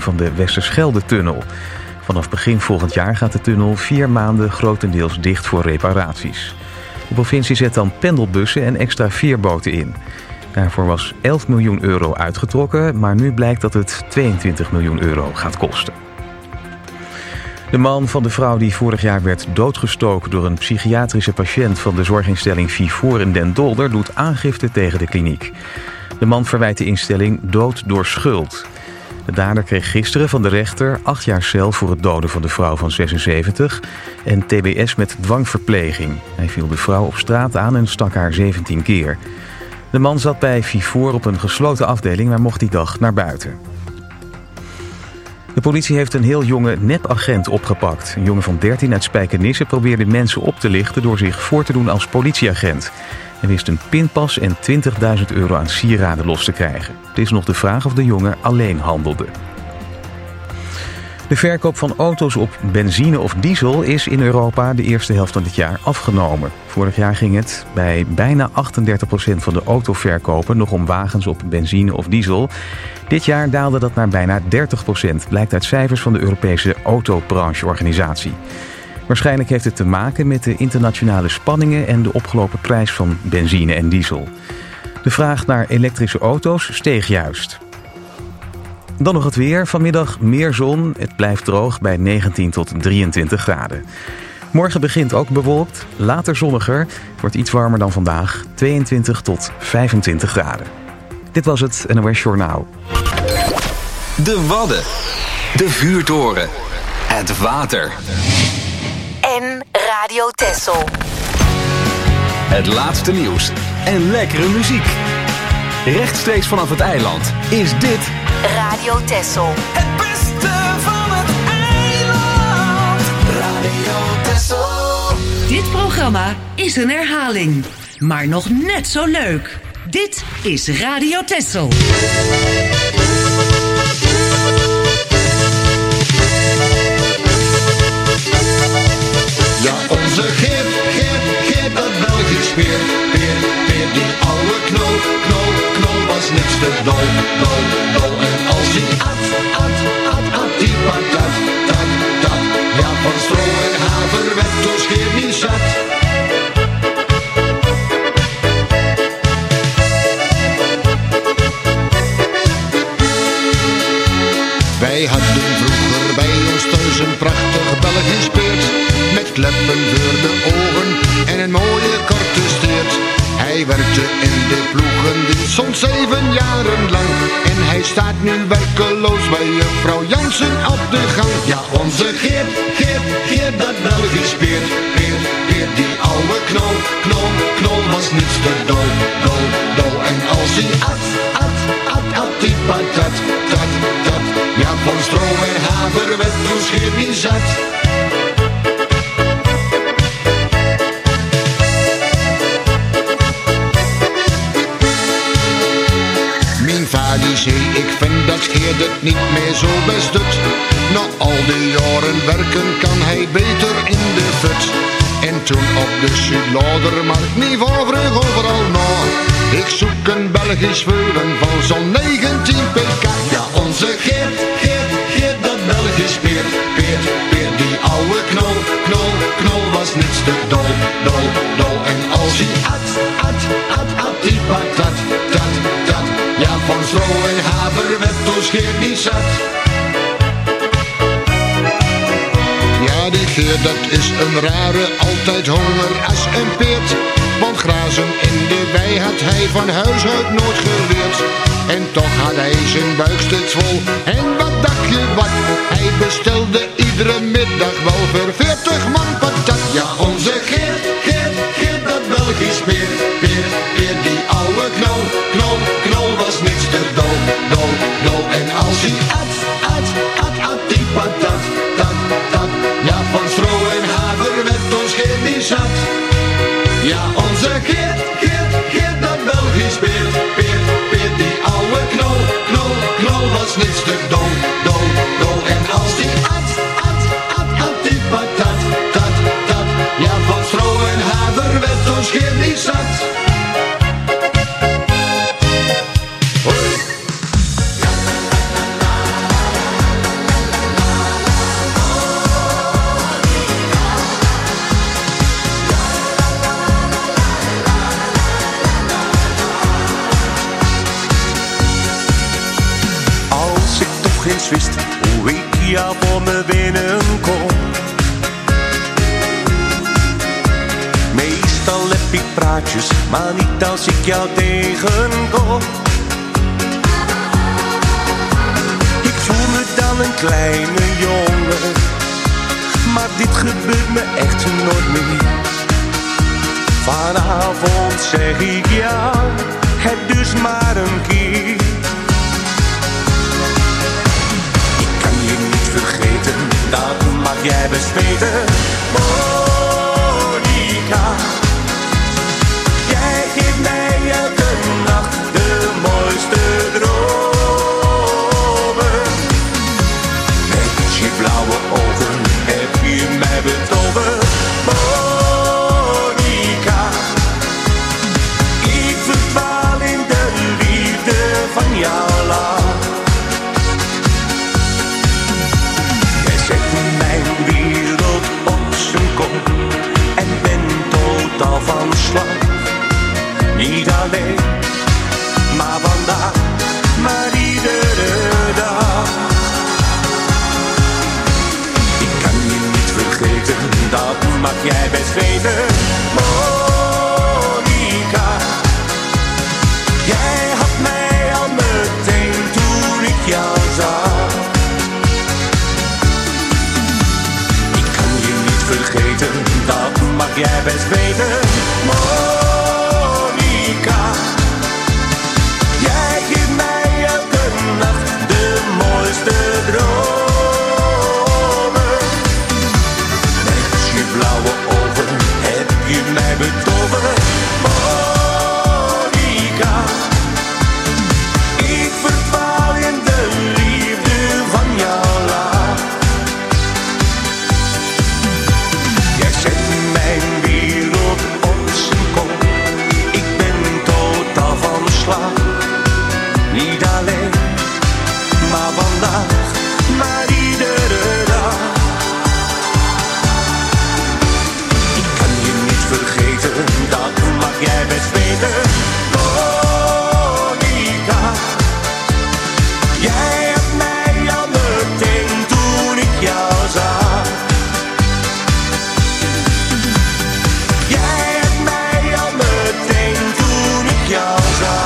van de Westerschelde-tunnel. Vanaf begin volgend jaar gaat de tunnel 4 maanden grotendeels dicht voor reparaties. De provincie zet dan pendelbussen en extra veerboten in. Daarvoor was 11 miljoen euro uitgetrokken, maar nu blijkt dat het 22 miljoen euro gaat kosten. De man van de vrouw die vorig jaar werd doodgestoken door een psychiatrische patiënt van de zorginstelling Vivoor in Den Dolder doet aangifte tegen de kliniek. De man verwijt de instelling dood door schuld. De dader kreeg gisteren van de rechter 8 jaar cel voor het doden van de vrouw van 76 en TBS met dwangverpleging. Hij viel de vrouw op straat aan en stak haar 17 keer. De man zat bij Vivoor op een gesloten afdeling, maar mocht die dag naar buiten. De politie heeft een heel jonge nepagent opgepakt. Een jongen van 13 uit Spijkenisse probeerde mensen op te lichten door zich voor te doen als politieagent. Hij wist een pinpas en 20.000 euro aan sieraden los te krijgen. Het is nog de vraag of de jongen alleen handelde. De verkoop van auto's op benzine of diesel is in Europa de eerste helft van dit jaar afgenomen. Vorig jaar ging het bij bijna 38% van de autoverkopen nog om wagens op benzine of diesel. Dit jaar daalde dat naar bijna 30%, blijkt uit cijfers van de Europese autobrancheorganisatie. Waarschijnlijk heeft het te maken met de internationale spanningen en de opgelopen prijs van benzine en diesel. De vraag naar elektrische auto's steeg juist. Dan nog het weer. Vanmiddag meer zon. Het blijft droog bij 19 tot 23 graden. Morgen begint ook bewolkt, later zonniger. Het wordt iets warmer dan vandaag, 22 tot 25 graden. Dit was het NOS Journaal. De Wadden, de vuurtoren, het water. En Radio Texel. Het laatste nieuws en lekkere muziek. Rechtstreeks vanaf het eiland is dit Radio Texel. Het beste van het eiland. Radio Texel. Dit programma is een herhaling, maar nog net zo leuk. Dit is Radio Texel. Ja, onze Geert, dat Belgisch peer, die oude knol was niks te dol. En als hij at, die patat, ja, van stro en haver werd toen Geert niet zat. Wij hadden vroeger bij ons thuis een prachtig Belgisch peert, met kleppen voor de ogen en een mooie korte steert. Hij werkte in de ploegendienst soms 7 jaren lang. En hij staat nu werkeloos bij juffrouw Jansen op de gang. Ja, onze Geert, dat Belgisch peert, die oude knol was niets te dol. En als hij at, die patat, ja, van stro en haver werd toen Geert niet zat. Die zei, ik vind dat Geert het niet meer zo best doet. Na al die jaren werken kan hij beter in de fut. En toen op de Zuidladermarkt niet voor vreug overal na. Ik zoek een Belgisch veulen van zo'n 19 pk. Ja, onze Geert, dat Belgisch peert, die oude knol was niets te dol. En als hij at, die patat, ja, van stro en haver werd toen Geert niet zat. Ja, die Geert, dat is een rare, altijd honger als een peert. Want grazen in de wei had hij van huis uit nooit geleerd. En toch had hij zijn buik steeds vol. En wat dacht je wat? Hij bestelde iedere middag wel voor 40 man patat. Ja, onze Geert, dat Belgisch peert, die oude knol was niks te dol. En als hij at, die patat, ja, van stro en haver werd ons Geert niet zat. Ja, onze Geert, dat Belgisch peert, die oude knol was niks te dol. En als hij at, die patat, ja, van stro en haver werd ons Geert niet zat. eens wist hoe ik jou voor me winnen kon. Meestal heb ik praatjes, maar niet als ik jou tegenkom. Ik voel me dan een kleine jongen, maar dit gebeurt me echt nooit meer. Vanavond zeg ik jou, het dus maar een keer. Ik kan je niet vergeten, dat mag jij best weten. Monica, jij geeft mij elke nacht de mooiste dromen. Met je blauwe ogen heb je mij betoverd. Monica, ik verval in de liefde van jouw lach. Jij zet mijn wereld op zijn kop en ben totaal van slag. Niet alleen, maar vandaag, maar iedere dag. Ik kan je niet vergeten, dat mag jij best weten. Monica, jij had mij al meteen toen ik jou zag. Ik kan je niet vergeten, dat mag jij best weten. Monica, jij geeft mij elke nacht de mooiste dromen. Met je blauwe ogen heb je mij betoverd. Monica, ik verval in de liefde van jouw lach. Jij zet mijn wereld op zijn kop. Ik ben totaal van slag. Niet alleen, maar vandaag, maar iedere dag. Ik kan je niet vergeten, dat mag jij best weten. Monica, jij hebt mij al meteen toen ik jou zag. Jij hebt mij al meteen toen ik jou zag.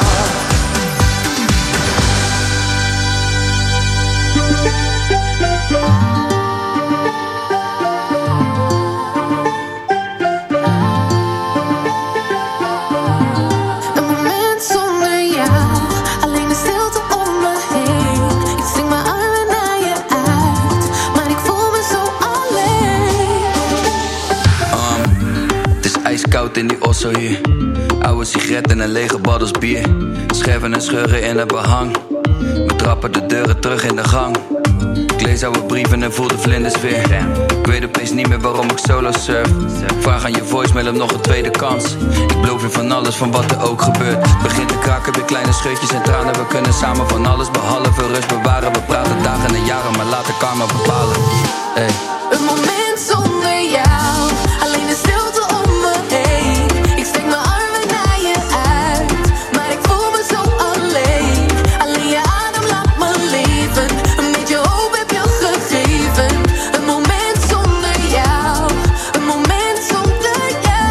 Een moment zonder jou, alleen de stilte om me heen. Ik strek mijn armen naar je uit, maar ik voel me zo alleen. Het is ijskoud in die osso hier. Oude sigaretten en lege baddels bier. Scherven en scheuren in het behang. We trappen de deuren terug in de gang. Ik lees oude brieven en voel de vlinders weer. Ik weet opeens niet meer waarom ik solo surf. Vraag aan je voicemail om nog een tweede kans. Ik beloof je van alles, van wat er ook gebeurt. Begint te kraken, weer kleine scheutjes en tranen. We kunnen samen van alles behalve rust bewaren. We praten dagen en jaren, maar laten karma bepalen. Hey. Een moment zonder jou, alleen de stilte om me heen. Ik strek mijn armen naar je uit, maar ik voel me zo alleen. Alleen je adem laat me leven, een beetje hoop heb je gegeven. Een moment zonder jou, een moment zonder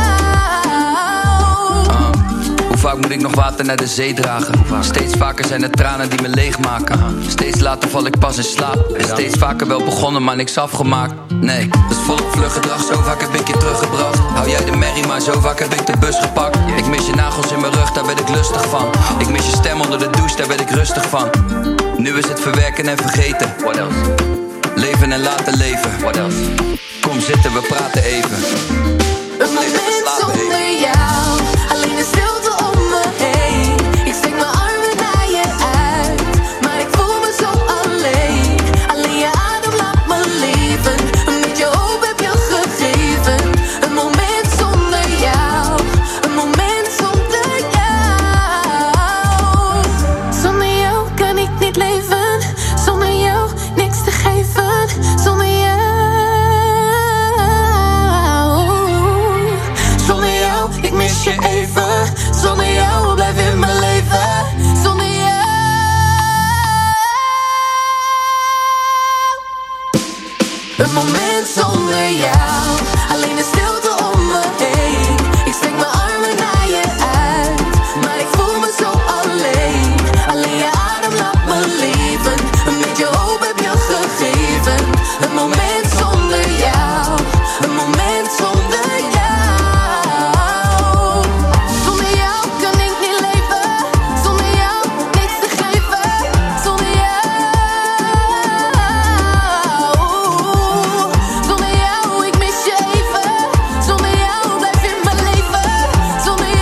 jou. Hoe vaak moet ik nog water naar de zee dragen? Steeds vaker zijn het tranen die me leegmaken. Steeds later val ik pas in slaap. En steeds vaker wel begonnen, maar niks afgemaakt. Nee, dat is volop vlug gedrag. Zo vaak heb ik je teruggebracht. Hou jij de merrie, maar zo vaak heb ik de bus gepakt. Ik mis je nagels in mijn rug, daar werd ik lustig van. Ik mis je stem onder de douche, daar werd ik rustig van. Nu is het verwerken en vergeten. What else? Leven en laten leven. What else? Kom zitten, we praten even. Een moment zonder jou, alleen de stilte om me heen. Ik strek mijn armen naar je uit, maar ik voel me zo alleen. Alleen je adem laat me leven, een beetje hoop heb je gegeven. Een moment zonder jou, een moment zonder jou. Zonder jou kan ik niet leven, zonder jou niks te geven. Zonder jou, ik mis een moment zonder jou. Alleen de stilte om me heen. Ik strek mijn armen naar je uit, maar ik voel me zo alleen. Alleen je adem laat me leven. Een beetje hoop heb je gegeven. Een moment zonder jou. Een moment zonder jou. Zonder jou kan ik niet leven. Zonder jou niks te geven. Zonder jou. Zonder jou, ik mis je even. Zonder jou blijf in mijn leven. Zonder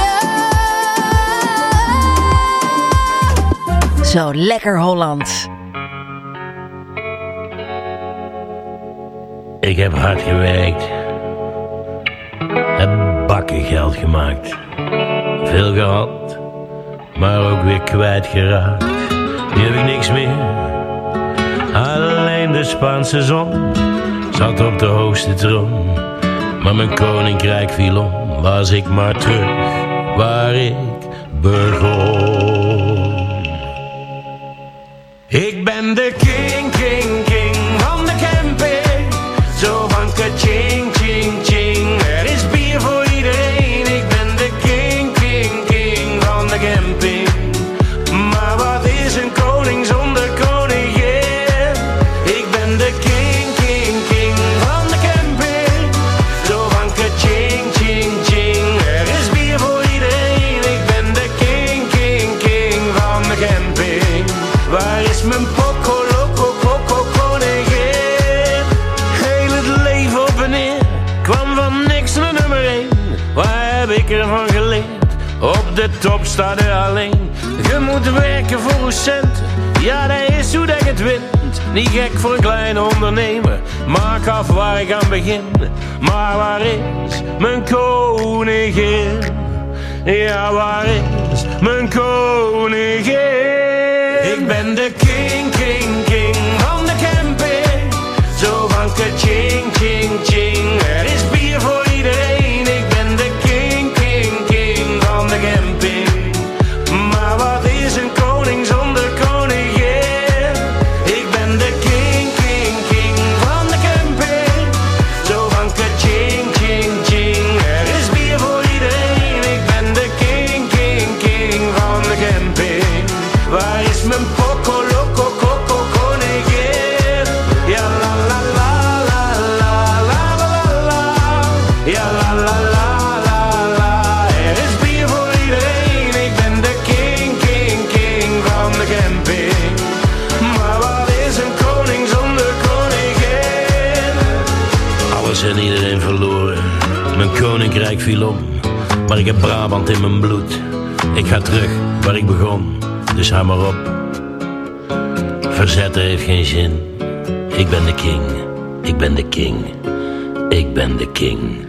jou. Zo lekker Holland. Ik heb hard gewerkt. Heb bakken geld gemaakt. Veel gehad, maar ook weer kwijtgeraakt. Nu heb ik niks meer. Alleen de Spaanse zon zat op de hoogste troon. Maar mijn koninkrijk viel om. Was ik maar terug waar ik begon. Ik ben de king, king, king van de camping. Zo van ka-ching, ching, ching. Er is bier voor iedereen. Ik ben de king, king, king van de camping. Maar wat is een koning zonder koningin? Ik ben de king, king, king van de camping. Zo van ka-ching, ching, ching. Er is bier voor iedereen. Ik ben de king, king, king van de camping. Waar is mijn poco loco coco koningin? Heel het leven op en neer, kwam van niks naar nummer 1. Waar heb ik ervan geleerd? Op de top staat er alleen. Je moet werken voor uw centen. Ja, dat is hoe dat je het wint. Niet gek voor een kleine ondernemer. Maak af waar ik aan begin. Maar waar is mijn koningin? Ja, waar is mijn koningin? Ik ben de king, king, king van de camping. Zo van ka-ching, ching, ching. Er is bier voor iedereen. Ik ben de king, king, king van de camping. Maar wat is een koning zonder koningin? Ik ben de king, king, king van de camping. Zo van ka-ching, ching, ching. Er is bier voor iedereen. Ik ben de king, king, king van de camping. Waar is mijn poco loco coco koningin? Ja la la la la la la la la. Ja la la la la la. Er is bier voor iedereen. Ik ben de king, king, king van de camping. Maar wat is een koning zonder koningin? Alles en iedereen verloren. Mijn koninkrijk viel om. Maar ik heb Brabant in mijn bloed. Ik ga terug waar ik begon. Dus hou maar op. Verzetten heeft geen zin. Ik ben de king. Ik ben de king. Ik ben de king.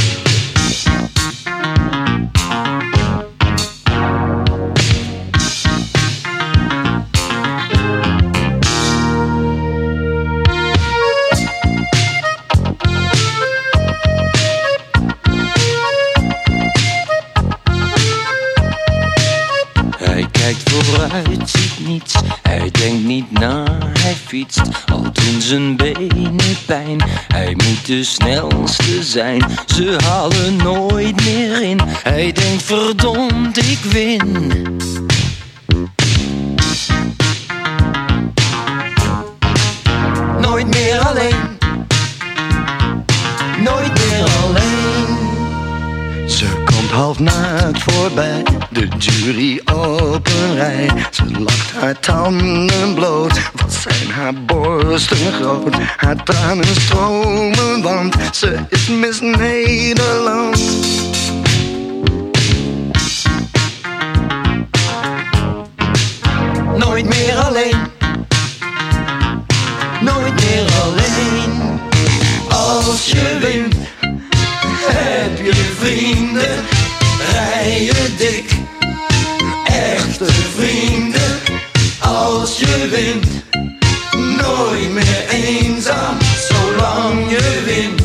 Hij kijkt vooruit, ziet niets. Hij denkt niet na, hij fietst. Al doen zijn benen pijn. Hij moet de snelste zijn. Ze halen nooit meer in. Hij denkt verdomd, ik win. Nooit meer alleen. Nooit meer alleen. Ze komt half naakt voorbij, de jury op een rij. Ze lacht haar tanden bloot, wat zijn haar borsten groot. Haar tranen stromen, want ze is Miss Nederland. Nooit meer alleen. Nooit meer alleen. Als je wint, heb je vrienden, rijden dik. Echte vrienden, als je wint. Nooit meer eenzaam, zolang je wint.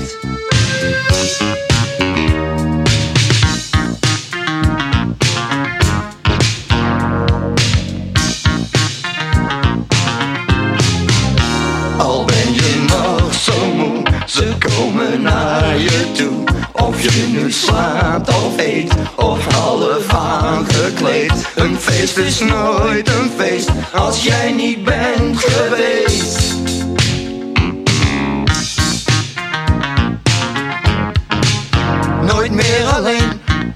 Al ben je nog zo moe, Ze komen naar je toe. Of je nu slaapt of eet, of half aangekleed. Een feest is nooit een feest als jij niet bent geweest. Nooit meer alleen.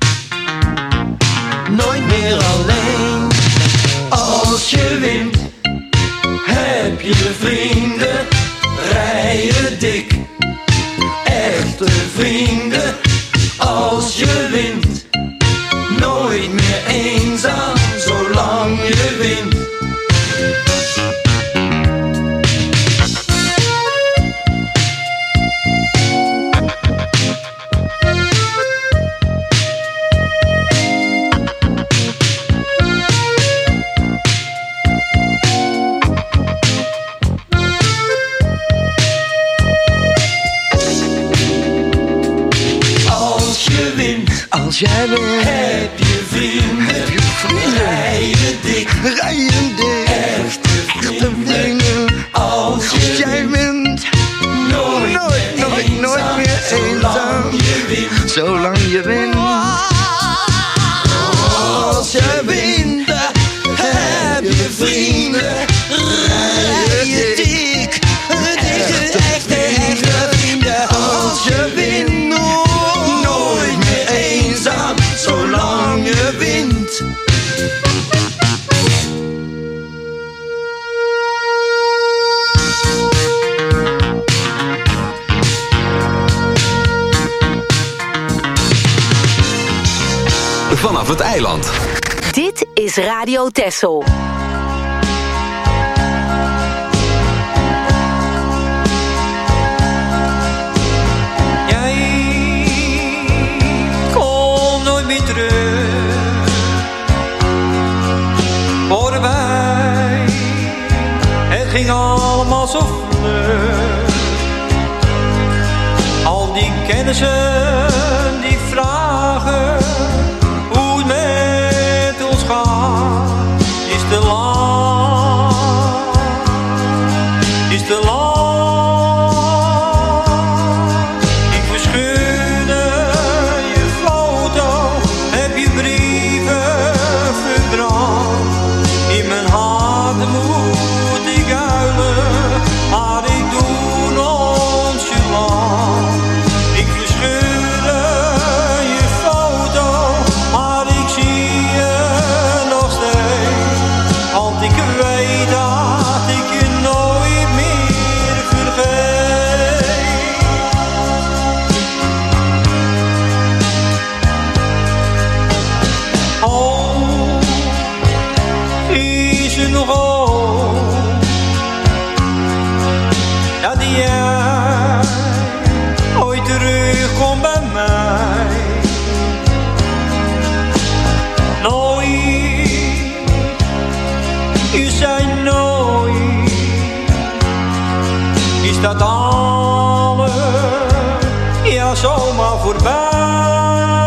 Nooit meer alleen. Als je wint, heb je vrienden, rijden dik. Echte vrienden, als je wint. Nooit meer eenzaam, zolang je wint. Als jij bent, heb je vrienden, rijden dik, echte vrienden, als jij bent, nooit meer eenzaam, zolang je wint. Als jij wint, heb je vrienden, rijden dik, echte vrienden, als je wint. Zolang je wint. Vanaf het eiland. Dit is Radio Texel. Voorbij, het ging allemaal zo vlug. Al die kennissen die vragen hoe het met ons gaat, is te lang, is te lang. Ik verscheurde je foto, heb je brieven verbrand. In mijn hart moet ik huilen, maar ik doe nonchalant. Ik verscheurde je foto, maar ik zie je nog steeds. Want ik weet dat ik je nooit meer vergeet. Oh, is er nog hoop? Dat jij ooit terugkomt bij mij. Nooit, je zei nooit. Is dat alles, ja zomaar voorbij.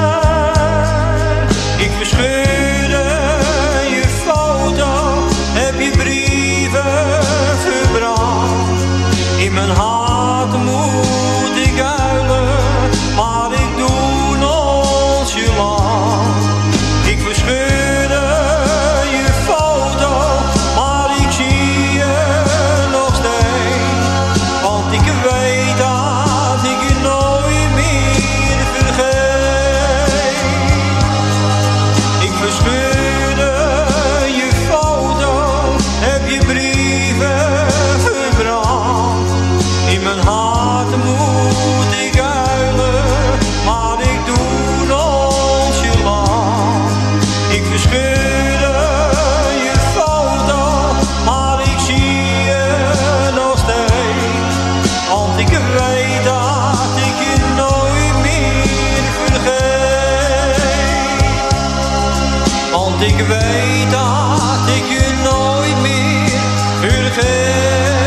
Ik verscheurde je foto, heb je brieven verbrand. In mijn hart moet ik huilen, maar ik doe nonchalant. Ik verscheurde je foto, maar ik zie je nog steeds. Want ik weet dat ik je nooit meer vergeet. Ik verscheurde je foto, heb je brieven verbrand. In mijn hart moet ik huilen, maar ik doe nonchalant. Ik verscheurde je foto, maar ik zie je nog steeds. Want ik weet dat ik je nooit meer vergeet. Want ik weet dat ik je nooit meer vergeet.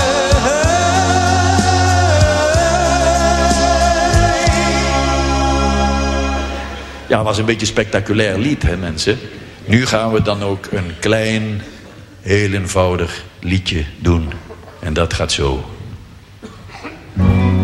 Ja, het was een beetje een spectaculair lied, hè mensen. Nu gaan we dan ook een klein, heel eenvoudig liedje doen. En dat gaat zo.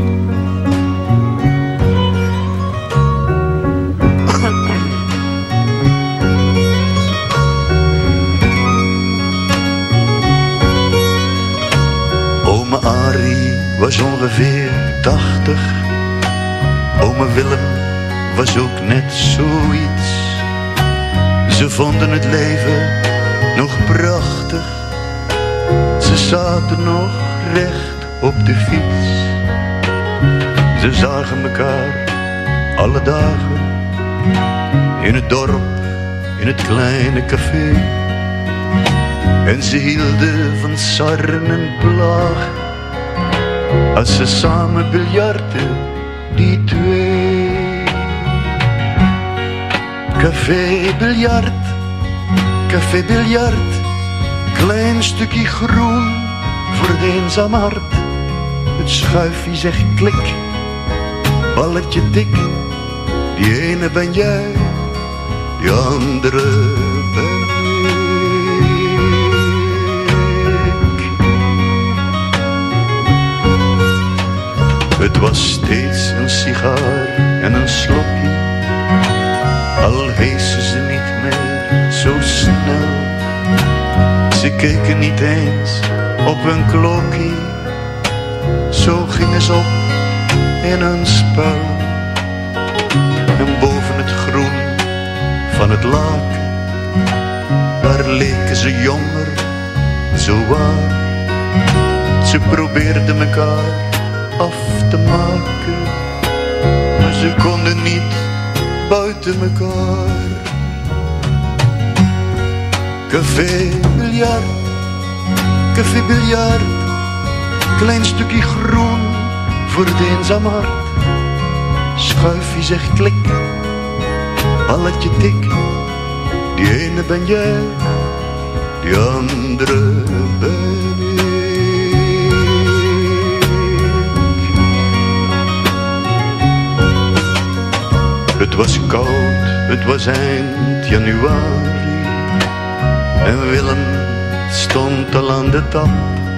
Ome Arie was ongeveer 80. Ome Willem was ook net zoiets. Ze vonden het leven nog prachtig. Ze zaten nog recht op de fiets. Ze zagen elkaar alle dagen. In het dorp, in het kleine café. En ze hielden van sarren en plagen. Als ze samen biljarten, die twee. Café biljart. Klein stukje groen voor het eenzaam hart. Het schuifje zegt klik, balletje dik. Die ene ben jij, die andere ben ik. Het was steeds een sigaar en een slokje. Al heesten ze niet meer zo snel. Ze keken niet eens op hun klokkie. Zo gingen ze op in hun spel. En boven het groen van het laken, daar leken ze jonger, zo waar. Ze probeerden elkaar af te maken, maar ze konden niet buiten elkaar. Café biljart, klein stukje groen voor het eenzaam hart. Schuifje zegt klik, balletje tik. Die ene ben jij, die andere ben ik. Het was koud, het was eind januari. En Willem stond al aan de tap.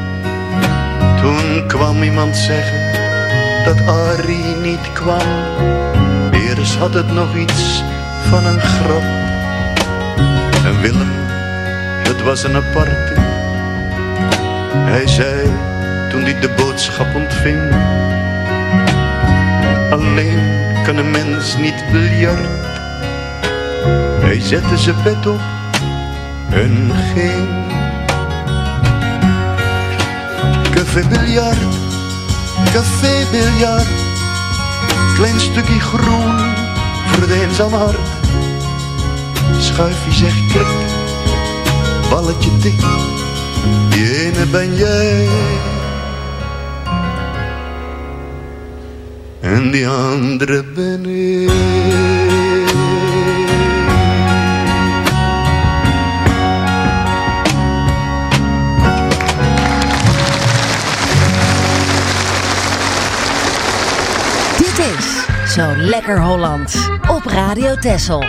Toen kwam iemand zeggen dat Arie niet kwam. Eerst had het nog iets van een grap. En Willem, het was een aparte. Hij zei toen hij de boodschap ontving: alleen kan een mens niet biljart. Hij zette zijn pet op en ging. Café biljart, klein stukje groen voor het eenzaam hart. Schuifje zegt klik, balletje tik. Die ene ben jij en die andere ben ik. Dit is Zo Lekker Hollands op Radio Texel.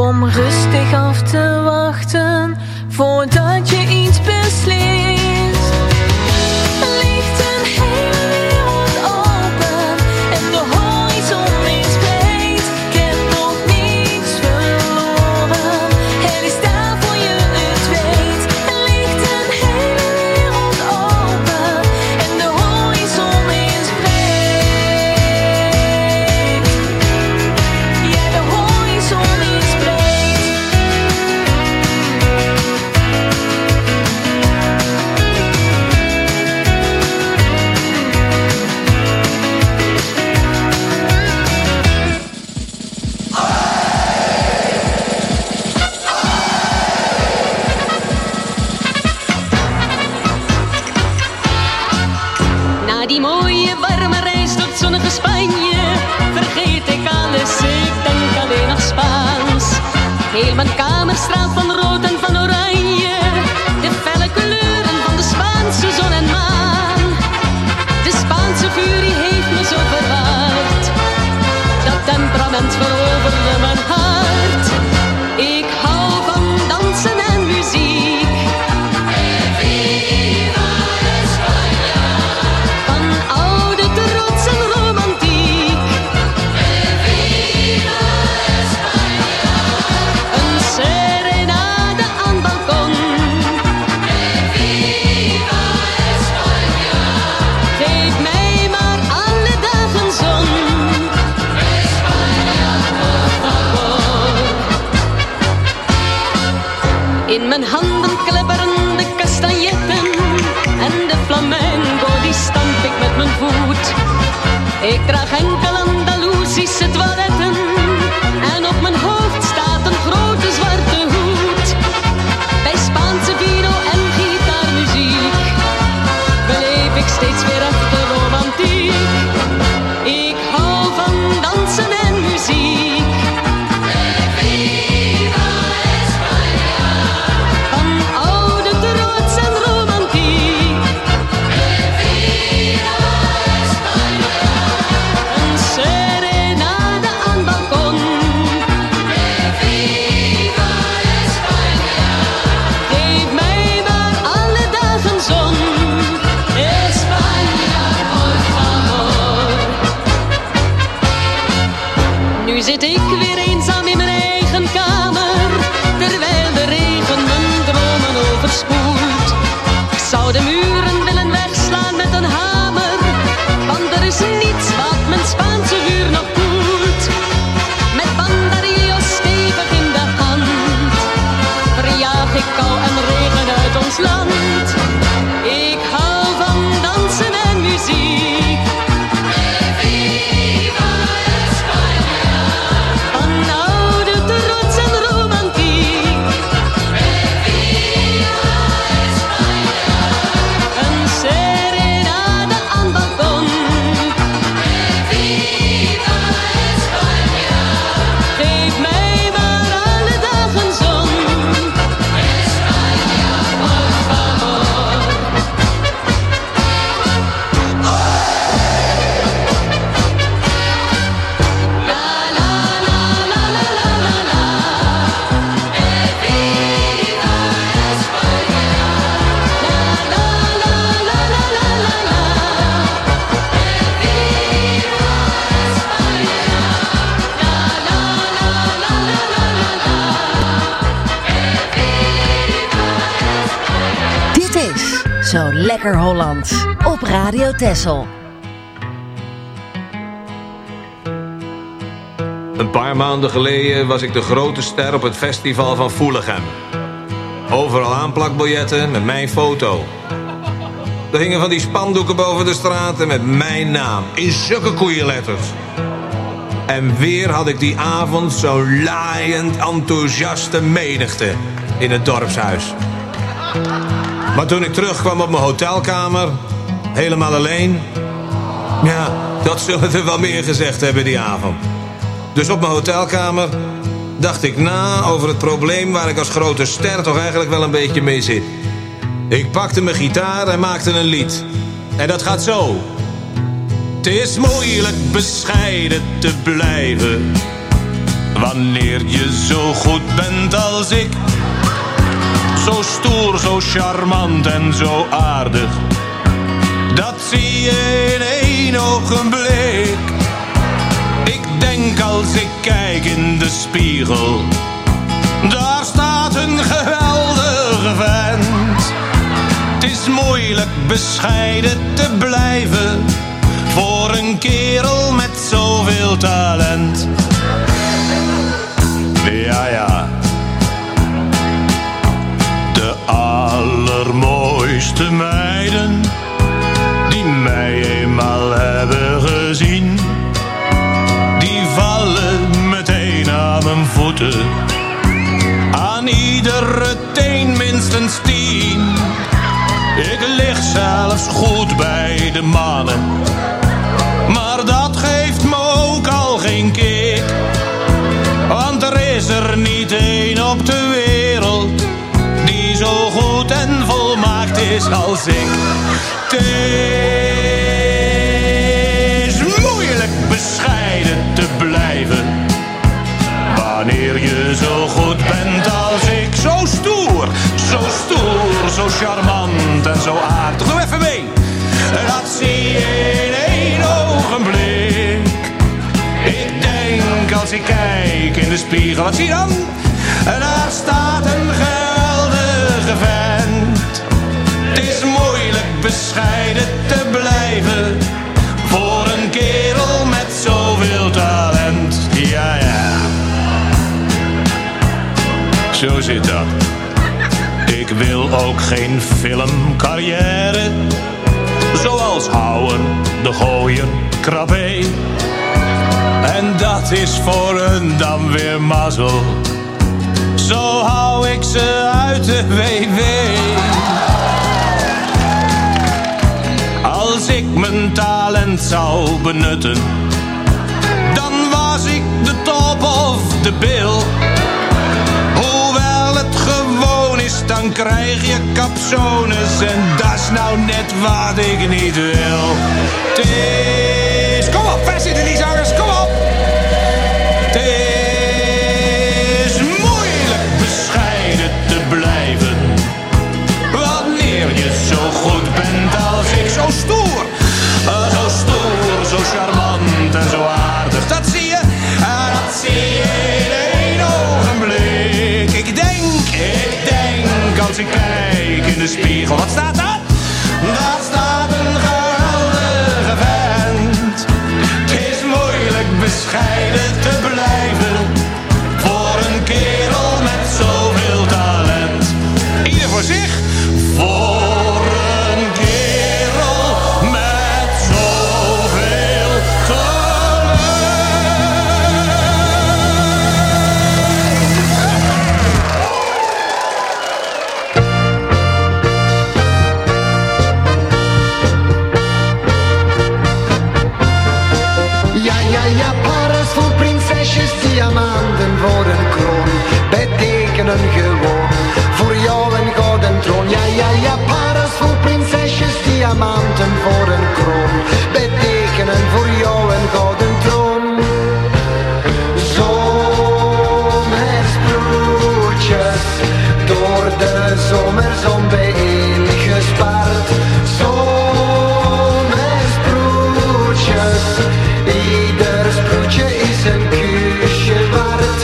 om rustig af te wachten voordat je iets beslist. Ligt een hele wereld open en de horizon is breed. Ik heb nog niets verloren, het is daar voor je het weet. Er ligt een hele wereld open en de horizon is breed. Ja, de horizon is breed. Na die mooie warme reis door het zonnige Spanje vergeet ik alles, ik denk alleen nog Spaans. Heel mijn kamer straalt van rood en van oranje, de felle kleuren van de Spaanse zon en maan. De Spaanse furie heeft me zo verwaard, dat temperament veroverde mijn hart. Ik hou van dansen en muziek. Van oude trots en romantiek. Een serenade aan het balkon. Geef mij maar alle dagen zon. In mijn handen klepperen de kastanjetten en de flamenco die stamp ik met mijn voet. Ik draag enkel Andalusische toiletten en op mijn hoofd staat een grote zwarte hoed. Bij Spaanse vino en gitaarmuziek beleef ik steeds weer echte romantiek. Ik hou van dansen en muziek. Van oude trots en romantiek. Een serenade aan het balkon. Geef mij maar alle dagen zon. España, por favor. Nu zit ik weer eenzaam in mijn eigen kamer, terwijl de regen mijn dromen overspoelt. Ik zou de muren willen wegslaan met een hamer, want er is niets wat mijn Spaanse vuur nog koelt. Met banderillos stevig in de hand verjaag ik kou en regen uit ons land. Ik hou van dansen en muziek. Van oude trots en romantiek. Een serenade aan het balkon. Geef mij maar alle dagen zon. España, por favor. Dit is Zo Lekker Holland op Radio Texel. Een paar maanden geleden was ik de grote ster op het festival van Voelichem. Overal aanplakbiljetten met mijn foto. Er hingen van die spandoeken boven de straten met mijn naam in zulke koeienletters. En weer had ik die avond zo'n laaiend enthousiaste menigte in het dorpshuis. Maar toen ik terugkwam op mijn hotelkamer, helemaal alleen, ja, dat zullen er wel meer gezegd hebben die avond. Dus op mijn hotelkamer dacht ik na over het probleem waar ik als grote ster toch eigenlijk wel een beetje mee zit. Ik pakte mijn gitaar en maakte een lied. En dat gaat zo. Het is moeilijk bescheiden te blijven. Wanneer je zo goed bent als ik, zo stoer, zo charmant en zo aardig, dat zie je in één ogenblik. Ik denk als ik kijk in de spiegel, daar staat een geweldige vent. Het is moeilijk bescheiden te blijven voor een kerel met zoveel talent. Ja, ja. De allermooiste meiden die mij eenmaal hebben gezien, die vallen meteen aan mijn voeten. Aan iedere teen minstens 10. Ik lig zelfs goed bij de mannen, maar dat geeft me ook al geen kick. Want er is er niet één op de wereld die zo goed en volmaakt is als ik. Het is moeilijk bescheiden te blijven wanneer je zo goed bent als ik. Zo stoer, zo charmant en zo aardig. Doe even mee. Dat zie je in één ogenblik. Ik denk als ik kijk in de spiegel, wat zie je dan? En daar staat een geweldige vent. Het is moeilijk bescheiden te blijven voor een kerel met zoveel talent. Ja, ja. Zo zit dat. Ik wil ook geen filmcarrière, zoals Houwen, De Gooien, Krabbe. En dat is voor hun dan weer mazzel. Zo hou ik ze uit de WW. Als ik mijn talent zou benutten, dan was ik de top of de bill. Hoewel het gewoon is, dan krijg je capsones. En dat is nou net wat ik niet wil. Het is... Kom op, vers zitten die zangers, kom op! Het is moeilijk bescheiden te blijven wanneer je zo goed bent als ik. Zo stoer, zo charmant en zo aardig. Dat zie je in één ogenblik. Ik denk als ik kijk in de spiegel. Wat staat daar? Daar staat een geweldige vent. Het is moeilijk bescheiden te blijven voor een kerel met zoveel talent. Ieder voor zich. Voor een kerel met zoveel talent. Ja, Paris voor prinsesjes, diamanten voor een kroon, betekenen gewoon voor jou een gouden troon. Ja, Paris voor prinsesjes, diamanten voor een kroon, betekenen voor jou een gouden troon. Zomersbroodjes, door de zomerzon bijeen gespaard. Zomersbroodjes, ieder sproetje is een kusje waard.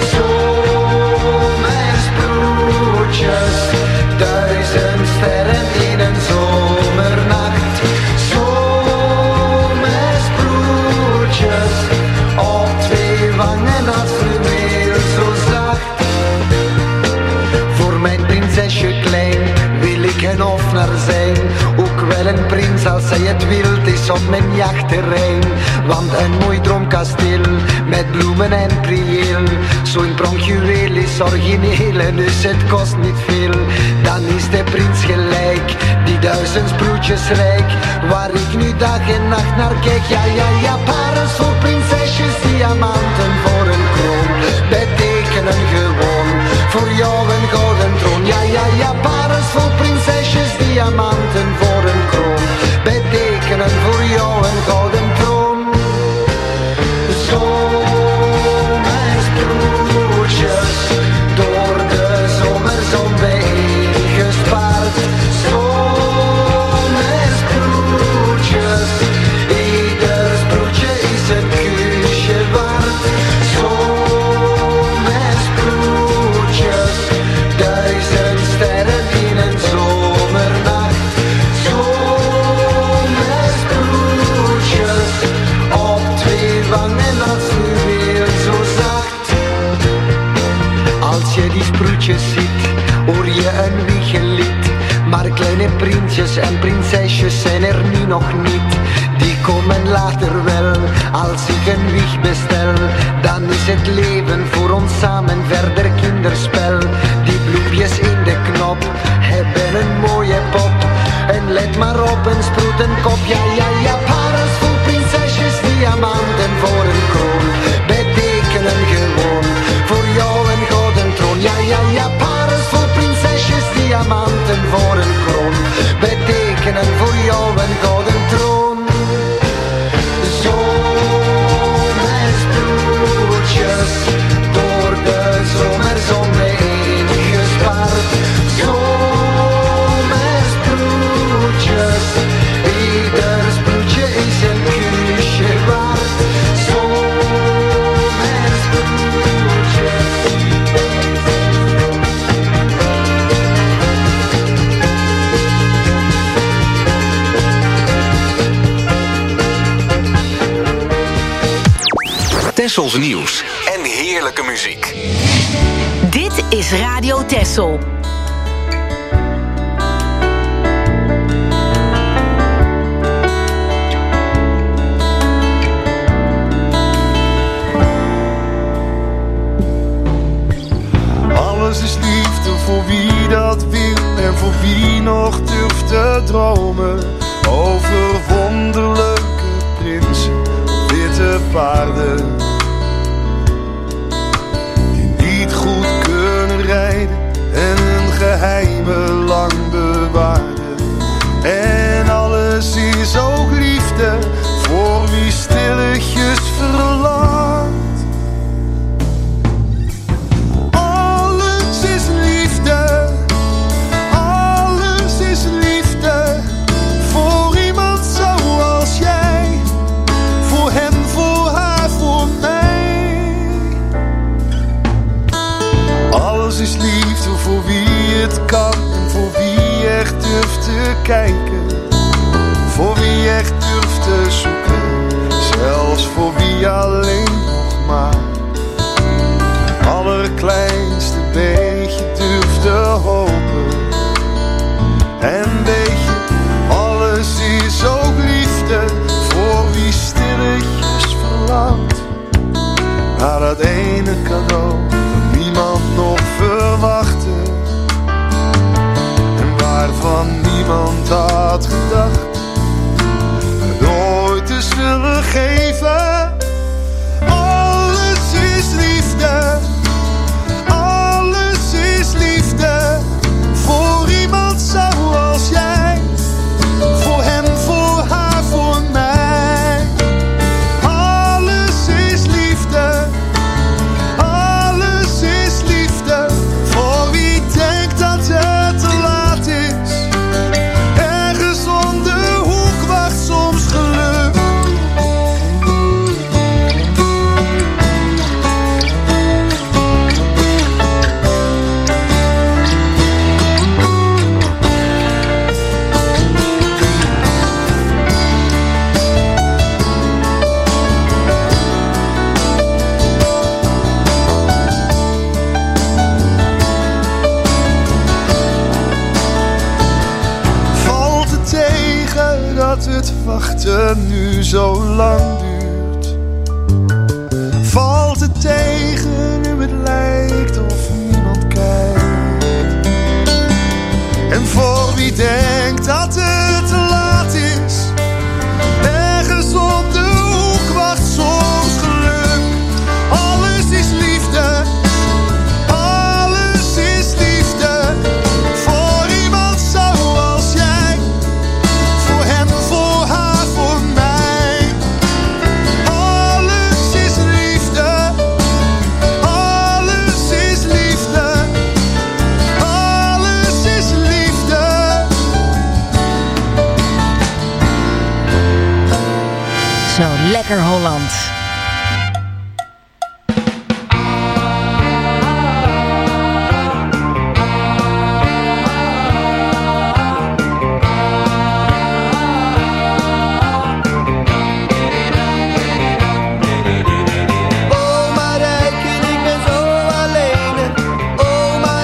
Zomersbroodjes, 1000 sterren in een zomernacht. Zomersbroodjes, op 2 wangen als fluweel zo zacht. Voor mijn prinsesje klein wil ik een hofnar zijn. Ook wel een prins als zij het wild is op mijn jachtterrein. Want een mooi droomkasteel met bloemen en prieel, zo'n pronkjuweel is origineel en dus het kost niet veel. Dan is de prins gelijk, die 1000 sproetjes rijk, waar ik nu dag en nacht naar kijk. Ja, Paris voor prinsesjes, diamanten voor een kroon, betekenen gewoon voor jou een gouden troon. Ja, Paris voor prinsesjes, diamanten voor een kroon, betekenen voor jou een gouden troon. Zomersbroodjes, broertjes ziet, hoor je een wiegelied. Maar kleine prinsjes en prinsesjes zijn er nu nog niet. Die komen later wel, als ik een wieg bestel. Dan is het leven voor ons samen verder kinderspel. Die bloempjes in de knop hebben een mooie pop. En let maar op, een sproetenkop. Ja, ja, ja, parels voor prinsesjes, diamanten voor een kroon. Betekenen gewoon voor jou een gouden troon. Ja, ja, ja, parels voor prinsesjes, diamanten voor een kroon. Betekenen voor jou een gouden troon. Zomersproetjes, door de zomerzon heen gespaard. Zomersproetjes, ieder sproetje is een kusje waard. Tessels nieuws en heerlijke muziek. Dit is Radio Tessel. Alles is liefde voor wie dat wil en voor wie nog durft te dromen. Over wonderlijke prinsen op witte paarden. Niet goed kunnen rijden en hun geheimen lang bewaren. En alles is ook liefde voor wie stilletjes verlangt. Alles is liefde, alles is liefde voor iemand zoals jij. Voor hem, voor haar, voor mij. Alles is liefde voor wie het kan en voor wie echt durft te kijken. Voor wie echt durft te zoeken, zelfs voor wie alleen nog maar allerkleinste beetje durft te hopen. En weet je, alles is ook liefde voor wie stilletjes verlangt naar dat ene cadeau dat niemand nog verwachtte en waarvan niemand had gedacht het ooit te zullen geven. Alles is liefde, alles is liefde voor iemand zoals jij. Voor hem, voor haar, voor mij. Alles is liefde, alles is liefde voor wie denkt dat het te laat is. Ergens om de hoek wacht soms geluk. Valt het tegen dat het wachten nu zo lang duurt? Valt het tegen nu het lijkt of niemand kijkt? En voor wie denkt dat het te laat is, ergens om de hoek wacht soms geluk. Alles is liefde, alles is liefde voor iemand zoals jij. Voor hem, voor haar, voor mij. Alles is liefde, alles is liefde, alles is liefde. Zo lekker Holland. Oh Marijke, ik ben zo alleen. Oh Marijke.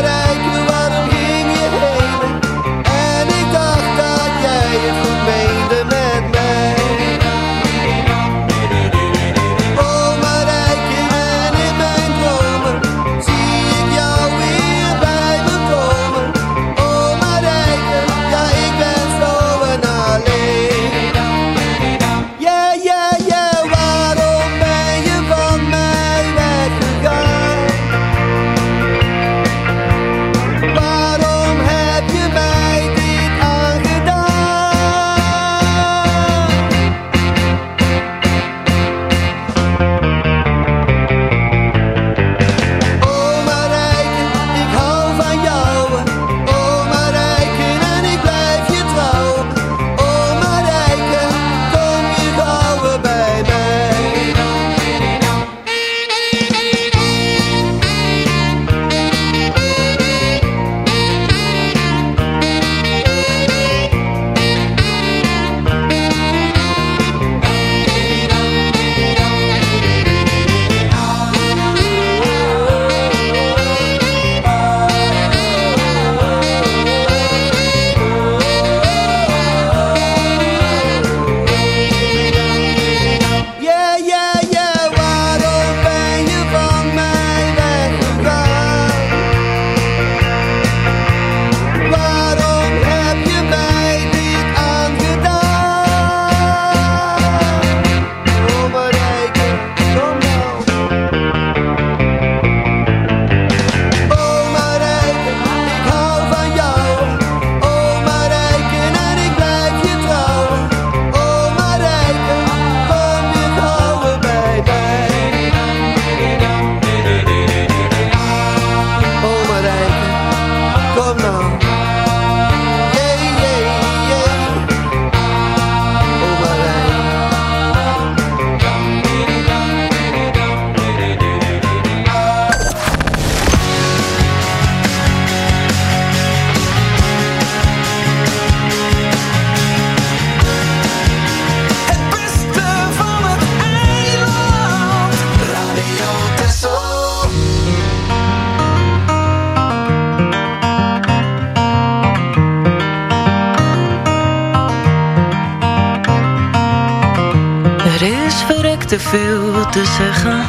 Er is verrekte veel te zeggen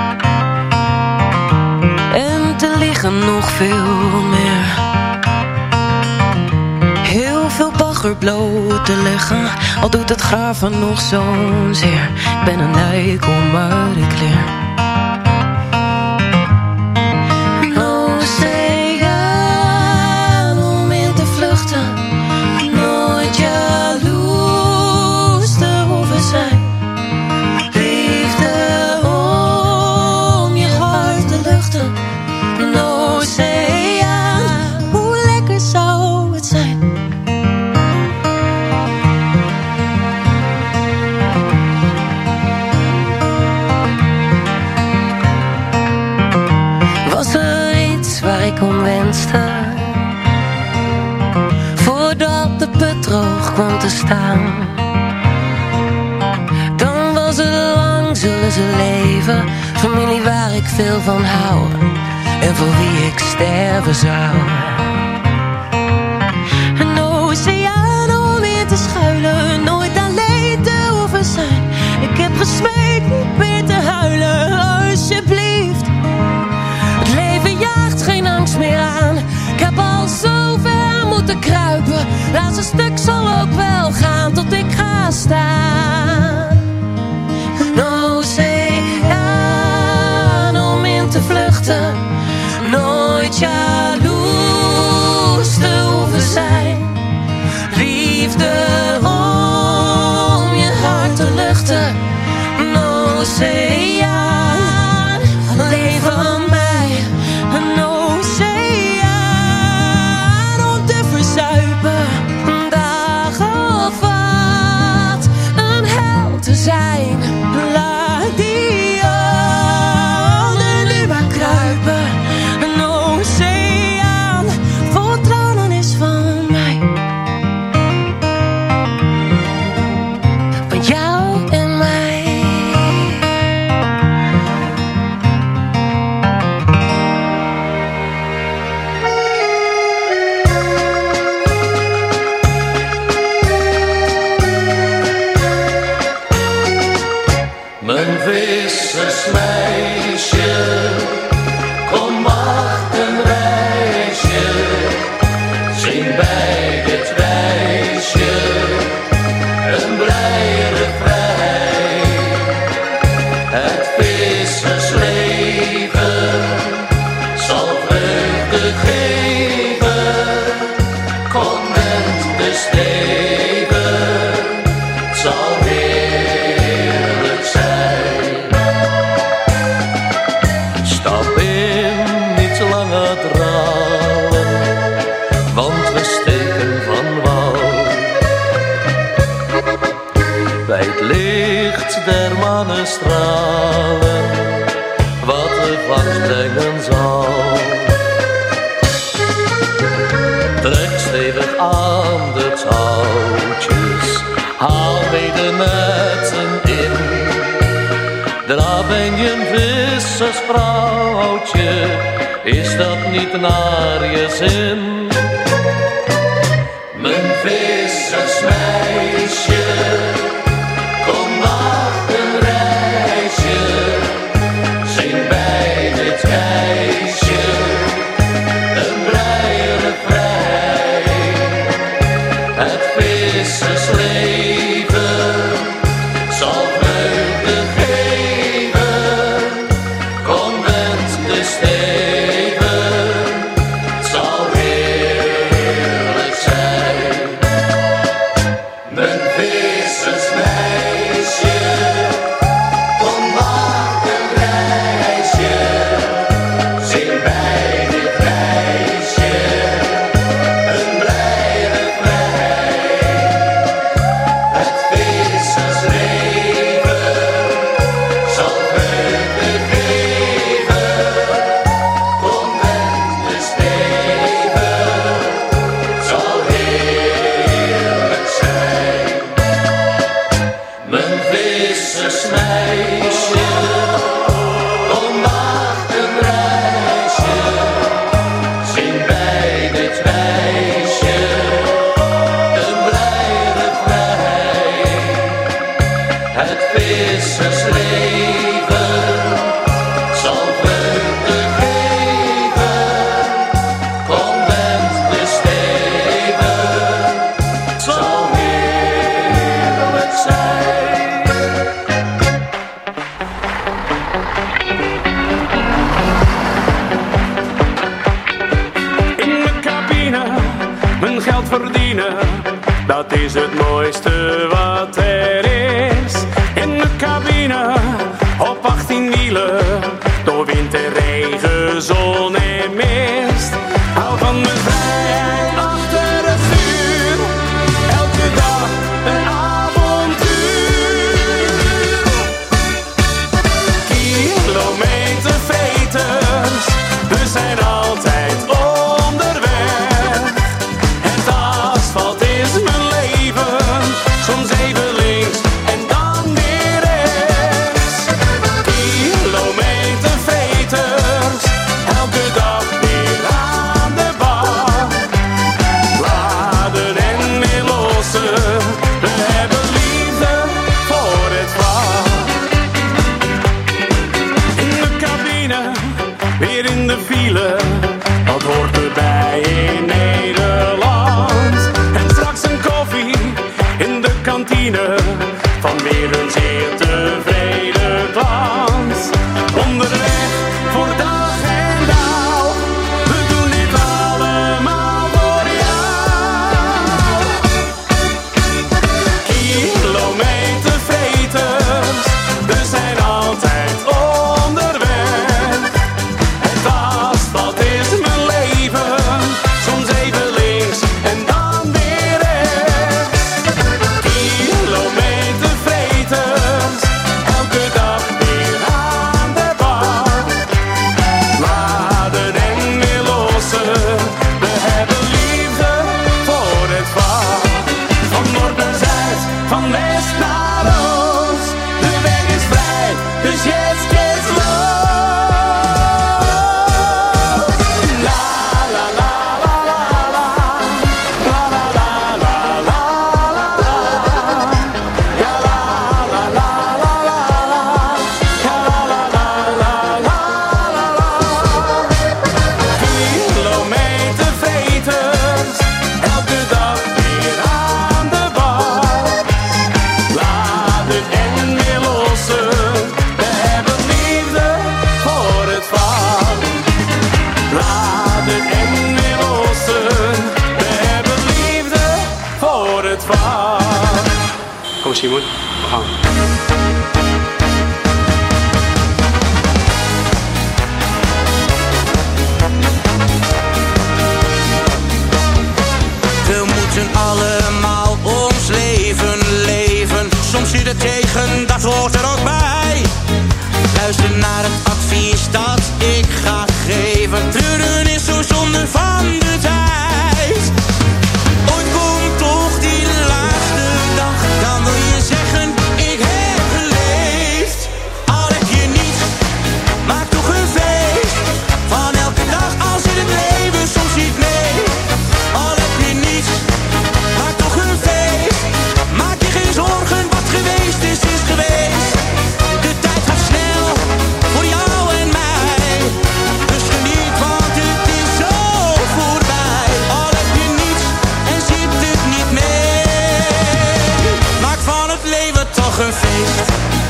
en te liggen nog veel meer. Heel veel bagger bloot te leggen, al doet het graven nog zo'n zeer. Ik ben een eikel, maar ik leer. Een oceaan om in te vluchten, nooit jaloers te hoeven zijn. Liefde om je hart te luchten, een oceaan, hoe lekker zou het zijn. Was er iets waar ik om wenste, voordat de put droog kwam te staan? Dan was het lang, zullen ze leven, familie waar ik veel van hou en voor wie ik sterven zou. Een oceaan om in te schuilen, nooit alleen te hoeven zijn. Ik heb gesmeekt niet meer te huilen, alsjeblieft. Het leven jaagt geen angst meer aan, ik heb al zo ver moeten kruipen. Laatste stuk zal ook wel gaan tot ik ga staan. Een oceaan om in te vluchten, nooit jaloers te hoeven zijn. Liefde om je hart te luchten, een oceaan, alleen van mij. Een oceaan om te verzuipen, dagen of wat, een hel te zijn. Laat die ander nu maar kruipen. Een oceaan vol tranen is van mij, van jou en mij. Mijn vissersmeisje, kom wacht een reisje, zing bij dit wijsje een blij refrein. Het vissersleven zal vreugde geven, kom met de steven, het zal heerlijk zijn. Stap in, niet langer dralen, want we steken van wal. Bij het licht der manestralen, wat de vangst brengen zal. Trek stevig aan de touwtjes, haal mee de netten in. Daar ben je een vissersvrouwtje, is dat niet naar je zin? Mijn vissersmeisje, kom wacht een reisje, zing bij dit wijsje een blij refrein. Het vissersleven zal vreugde geven, kom met de steven, het zal weer Jezus leven zal vreugde geven. Convent te steven zal heerlijk zijn. In de cabine mijn geld verdienen, dat is het mooiste wat er is. In de cabine op 18 wielen, door wind en regen, zon en mist. Hou van mijn vrijheid achter het vuur, elke dag een avontuur. Kilometerveters, we zijn altijd onderweg. Het asfalt is mijn leven, soms even links en dan weer rechts. Kilometerveters, elke dag weer aan de bak. Laden en weer lossen, we hebben liefde voor het vak. In de cabine, weer in de file, dat hoort erbij in Nederland. En straks een koffie in de kantine, van weer een zeer tevreden klant. Onderweg voor dag en dauw, we doen dit allemaal voor jou. Kilometerveters, we zijn altijd onderweg. Het asfalt is mijn leven, soms even links en dan weer rechts. Kilometerveters, elke dag weer aan de bak. Laden en weer lossen, we hebben liefde voor het vak. Van noord naar zuid, van west naar oost, de weg is vrij, dus yes, gets lost. La la la la la la, la la la la la la, ja la la la la la la, ja la la la la la la. Kilometerveters, elke dag weer aan de bak. Laden en weer lossen, we hebben liefde voor het vak. Laden en weer lossen, we hebben liefde voor het vak. Kom Simon, we gaan. We moeten allemaal ons leven leven. Soms zit het tegen, dat hoort er ook bij. Luister naar het advies dat ik ga geven. Treuren is zo zonde van de tijd. Ooit komt toch die laatste dag, dan wil je zeggen ik heb geleefd. Al heb je niets, maak toch een feest. Van elke dag als in het leven soms niet mee. Al heb je niets, maak toch een feest. Maak je geen zorgen, wat geweest is, is geweest. De tijd gaat snel, voor jou en mij. Dus geniet, want het is zo voorbij. Al heb je niets en zit het niet mee. Maak van het leven toch een feest.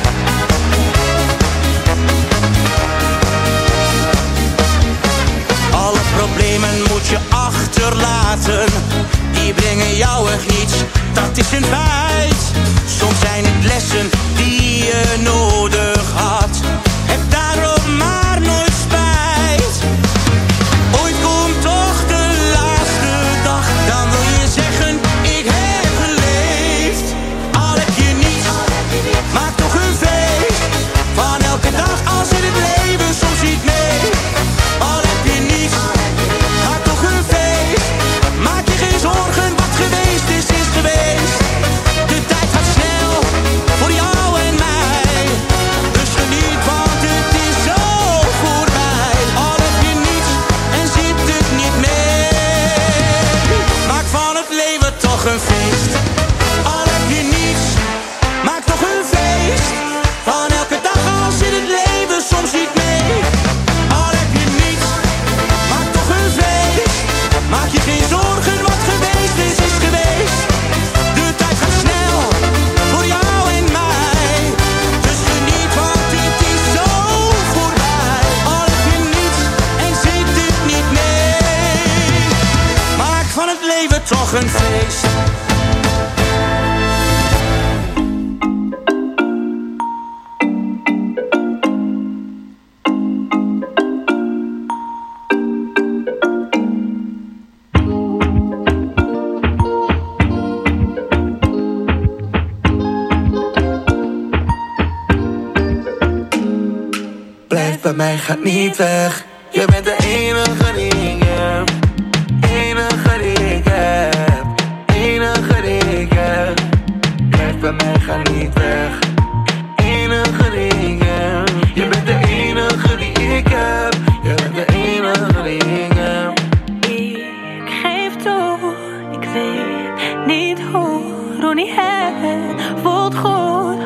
Alle problemen moet je achterlaten, die brengen jou echt niets, dat is een feit. Soms zijn het lessen die je nodig had, heb daarom maar nooit spijt. Ooit komt toch de laatste dag, dan wil je zeggen ik heb geleefd. Al heb je niets, maak toch een feest. Van elke dag als in het leven soms niet mee. Al heb je niets, maak toch een feest. Maak je geen zorgen, wat geweest is, is geweest. leven toch een feest. Blijf bij mij, gaat niet weg. Je bent de enige die ik heb. Enige die ik heb. Enige die ik heb. Blijf bij mij, ga niet weg. Enige die ik heb. Je bent de enige die ik heb. Je bent de enige die ik heb. Ik geef toe, ik weet niet hoe. Ronnie, het voelt goed.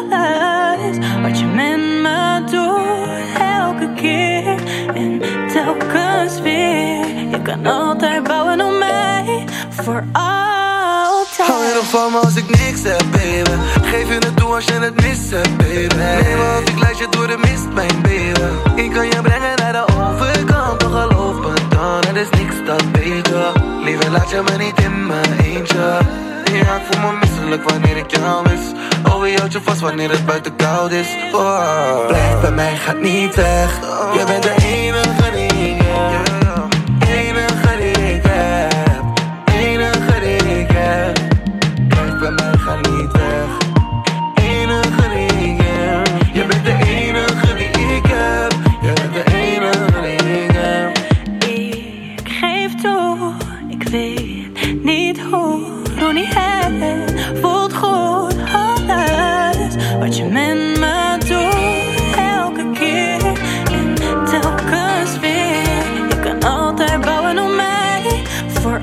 Alles wat je met me doet, elke keer en telkens weer. Je kan altijd bouwen op mij, voor altijd. Hou je nog van me als ik niks heb, baby? Geef je het toe als je het mis hebt, baby. Neem me of ik leid je door de mist, mijn baby. Ik kan je brengen naar de overkant, toch geloof me dan. Er is niks dat beter. Liever laat je me niet in mijn eentje. Ja, ik voel me misselijk wanneer ik jou mis. Oh, je houdt je vast wanneer het buiten koud is. Oh. Blijf bij mij, gaat niet weg. Je bent de enige die ik heb. Enige die ik heb. Enige die ik heb. Blijf bij mij, gaat niet weg. Enige die ik heb. Je bent de enige die ik heb. Je bent de enige die ik heb. Ik geef toe, ik weet niet hoe. Ronnie, het voelt goed. Alles wat je met me doet, elke keer en telkens weer. Je kan altijd bouwen op mij, voor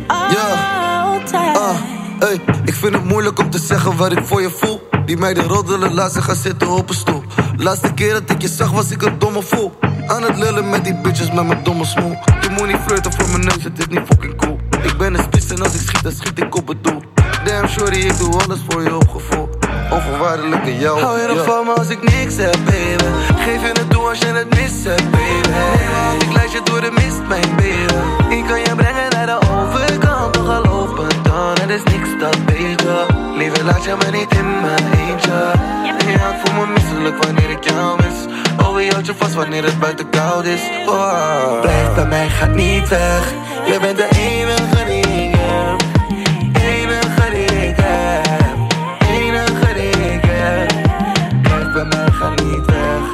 altijd. Hey, ik vind het moeilijk om te zeggen wat ik voor je voel. Die meiden roddelen, laat ze gaan zitten op een stoel. Laatste keer dat ik je zag was ik een domme fool. Aan het lullen met die bitches met mijn domme smoel. Je moet niet flirten voor mijn neus, het is niet fucking cool. Ik ben een spits en als ik schiet, dan schiet ik op het doel. Damn shorty, ik doe alles voor je opgevoel. Onvoorwaardelijk in jou. Hou je nog van me als ik niks heb, baby? Geef je het toe als je het mis hebt, baby. Ik leid je door de mist, mijn baby. Ik kan je brengen naar de overkant, toch geloof me dan. Er is niks dat beter. Liever laat je me niet in mijn eentje. Ja, ik voel me misselijk wanneer ik jou mis. Oh, je houdt je vast wanneer het buiten koud is. Oh. Blijf bij mij, gaat niet weg. Je bent de enige die ik heb. Enige die ik heb. Enige die ik heb. Blijf bij mij, ga niet weg.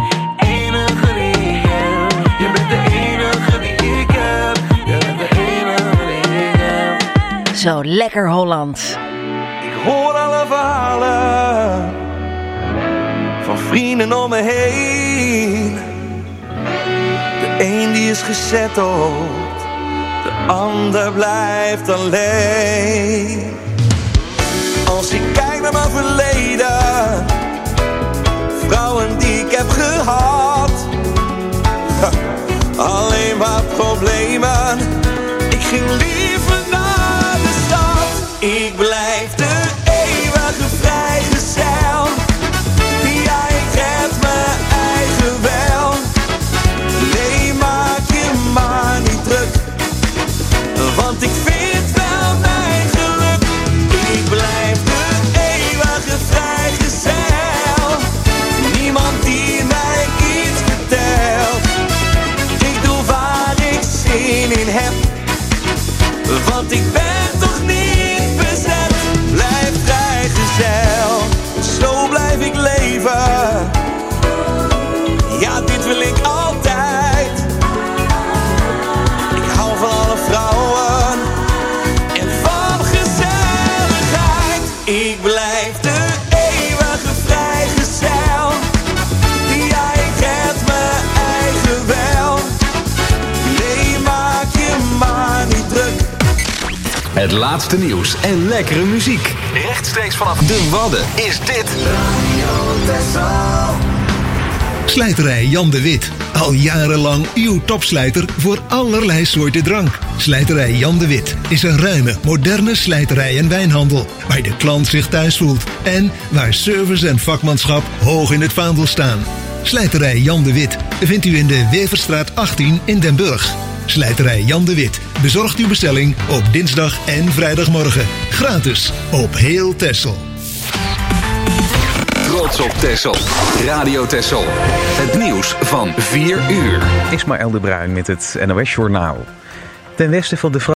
Enige die ik heb. Je bent de enige die ik heb. Je bent de enige die ik heb. Zo lekker Holland. Ik hoor alle verhalen van vrienden om me heen. De een die is gezetteld, de ander blijft alleen. Als ik kijk naar mijn verleden, vrouwen die ik heb gehad, alleen maar problemen. Ik ging liever naar de stad. Ik blijf de eeuwige vrijgezel. Ja, ik red mijn eigen wel. Nee, maak je maar niet druk, want ik vind wel mijn geluk. Ik blijf de eeuwige vrijgezel. Niemand die mij iets vertelt. Ik doe waar ik zin in heb, want ik ben toch niet bezet. Blijf vrijgezel, zo blijf ik leven. Ja, dit wil ik altijd. Ik hou van alle vrouwen en van gezelligheid. Ik blijf de eeuwige vrijgezel. Ja, ik red mijn eigen wel. Nee, maak je maar niet druk. Het laatste nieuws en lekkere muziek. Rechtstreeks vanaf de Wadden is dit Slijterij Jan de Wit. Al jarenlang uw topslijter voor allerlei soorten drank. Slijterij Jan de Wit is een ruime, moderne slijterij en wijnhandel, waar de klant zich thuis voelt en waar service en vakmanschap hoog in het vaandel staan. Slijterij Jan de Wit vindt u in de Weverstraat 18 in Den Burg. Slijterij Jan de Wit bezorgt uw bestelling op dinsdag en vrijdagmorgen. Gratis op heel Texel. Trots op Texel. Radio Texel. Het nieuws van 4 uur. Ismaël de Bruin met het NOS Journaal. Ten westen van de